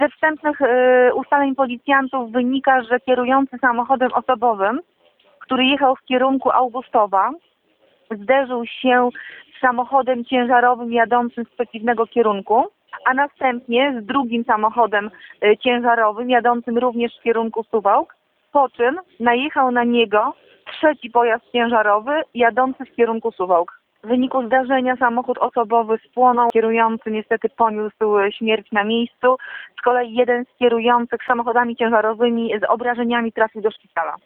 Ze wstępnych ustaleń policjantów wynika, że kierujący samochodem osobowym, który jechał w kierunku Augustowa, zderzył się z samochodem ciężarowym jadącym z przeciwnego kierunku, a następnie z drugim samochodem ciężarowym jadącym również w kierunku Suwałk, po czym najechał na niego trzeci pojazd ciężarowy jadący w kierunku Suwałk. W wyniku zdarzenia samochód osobowy spłonął, kierujący niestety poniósł śmierć na miejscu, z kolei jeden z kierujących samochodami ciężarowymi z obrażeniami trafił do szpitala.